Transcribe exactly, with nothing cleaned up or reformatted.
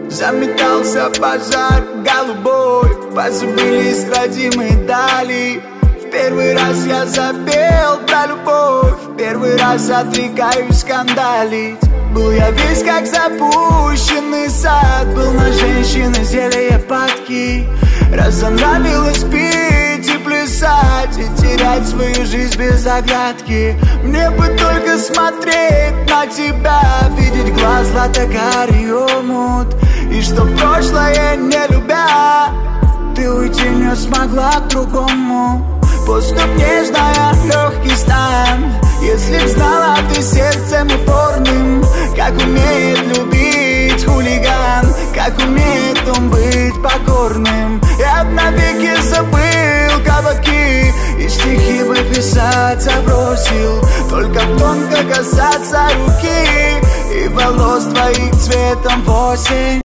Заметался пожар голубой, позабылись родимые дали. В первый раз я запел про любовь, в первый раз отрекаюсь скандалить. Был я весь как запущенный сад, был на женщины зелье падки. Разонравилось пить и плясать, и терять свою жизнь без оглядки. Мне бы только смотреть на тебя, видеть глаз злато-карий омут, и что прошлое не любя, ты уйти не смогла к другому. Поступ нежная, легкий стан. Если б знала ты сердцем упорным, как умеет любить хулиган, как умеет он быть покорным. Я б навеки забыл кабаки и стихи бы писать забросил, только тонко касаться руки и волос твоих цветом в осень.